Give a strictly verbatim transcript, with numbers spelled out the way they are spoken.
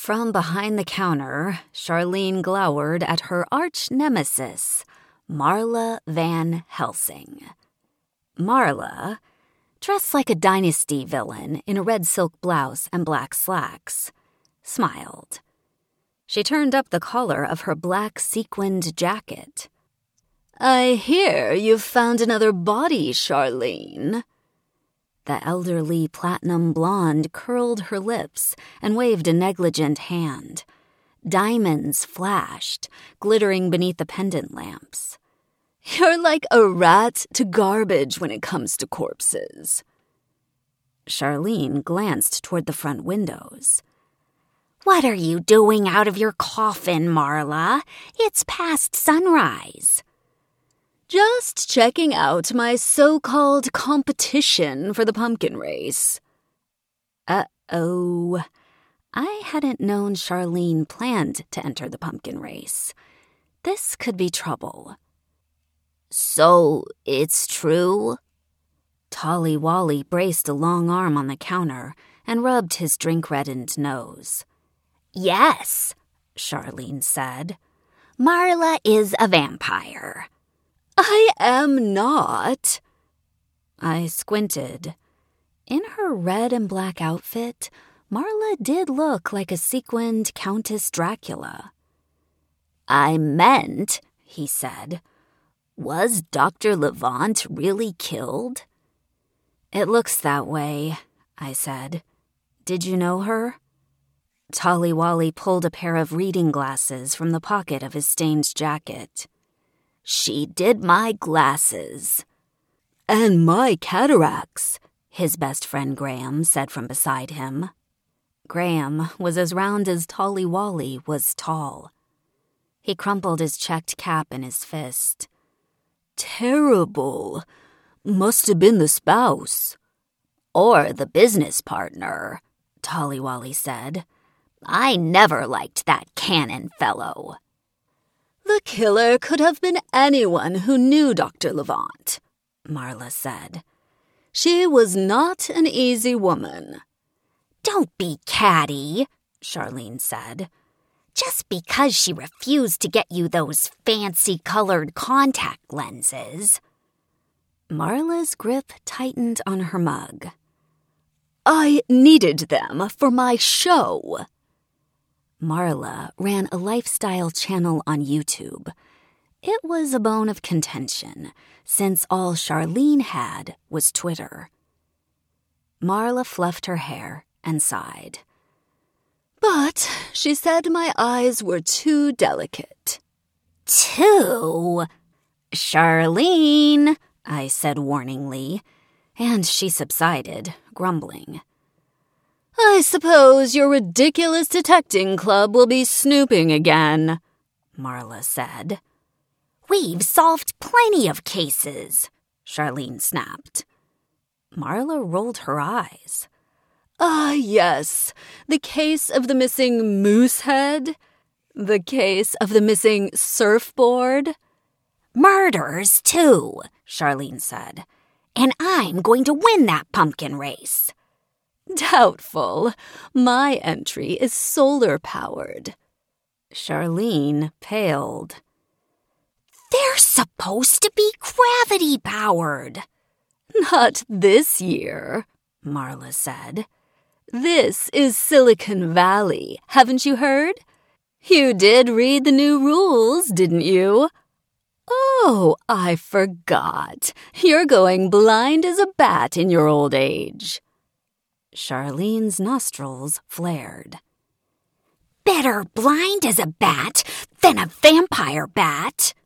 From behind the counter, Charlene glowered at her arch-nemesis, Marla Van Helsing. Marla, dressed like a Dynasty villain in a red silk blouse and black slacks, smiled. She turned up the collar of her black sequined jacket. "I hear you've found another body, Charlene." The elderly platinum blonde curled her lips and waved a negligent hand. Diamonds flashed, glittering beneath the pendant lamps. "You're like a rat to garbage when it comes to corpses." Charlene glanced toward the front windows. "What are you doing out of your coffin, Marla? It's past sunrise." "Just checking out my so-called competition for the pumpkin race." Uh-oh. I hadn't known Charlene planned to enter the pumpkin race. This could be trouble. "So, it's true?" Tolly Wally braced a long arm on the counter and rubbed his drink-reddened nose. "Yes," Charlene said. "Marla is a vampire." "I am not." I squinted. In her red and black outfit, Marla did look like a sequined Countess Dracula. "I meant," he said, "was Doctor Levant really killed?" "It looks that way," I said. "Did you know her?" Tolly Wally pulled a pair of reading glasses from the pocket of his stained jacket. "She did my glasses." "And my cataracts," his best friend Graham said from beside him. Graham was as round as Tolly Wally was tall. He crumpled his checked cap in his fist. "Terrible. Must have been the spouse." "Or the business partner," Tolly Wally said. "I never liked that Cannon fellow." "The killer could have been anyone who knew Doctor Levant," Marla said. "She was not an easy woman." "Don't be catty," Charlene said. "Just because she refused to get you those fancy-colored contact lenses." Marla's grip tightened on her mug. "I needed them for my show." Marla ran a lifestyle channel on YouTube. It was a bone of contention, since all Charlene had was Twitter. Marla fluffed her hair and sighed. "But she said my eyes were too delicate." "Too? Charlene," I said warningly, and she subsided, grumbling. "I suppose your ridiculous detecting club will be snooping again," Marla said. "We've solved plenty of cases," Charlene snapped. Marla rolled her eyes. "Ah, yes, the case of the missing moose head, the case of the missing surfboard." "Murders, too," Charlene said. "And I'm going to win that pumpkin race." "Doubtful. My entry is solar-powered." Charlene paled. "They're supposed to be gravity-powered." "Not this year," Marla said. "This is Silicon Valley, haven't you heard? You did read the new rules, didn't you?" "Oh, I forgot. You're going blind as a bat in your old age." Charlene's nostrils flared. "Better blind as a bat than a vampire bat."